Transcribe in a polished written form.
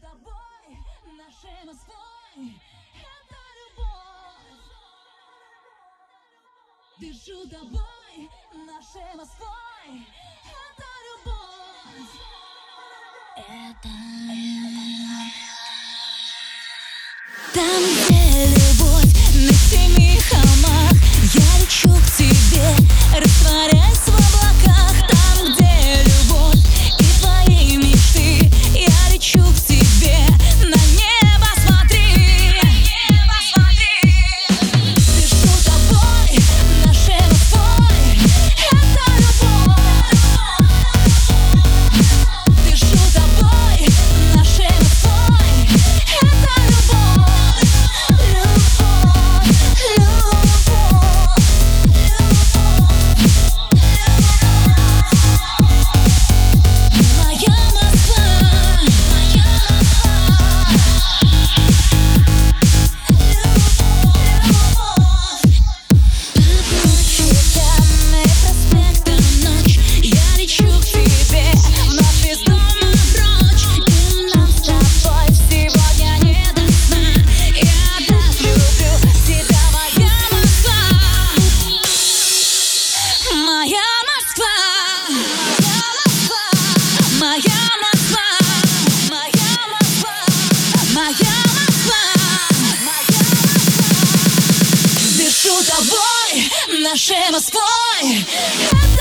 тобой, нашей Москвой. Это любовь. Дышу тобой, нашей Москвой. Это любовь. Там, где любовь на 7 холмах, я лечу к тебе, растворяясь в облаках. Там, где любовь и твои мечты, я лечу к тебе, на небо смотри, на небо смотри. Дышу тобой, нашей Москвой. Это любовь. Дышу тобой, нашей Москвой. Это любовь. Дышу тобой, нашей Москвой.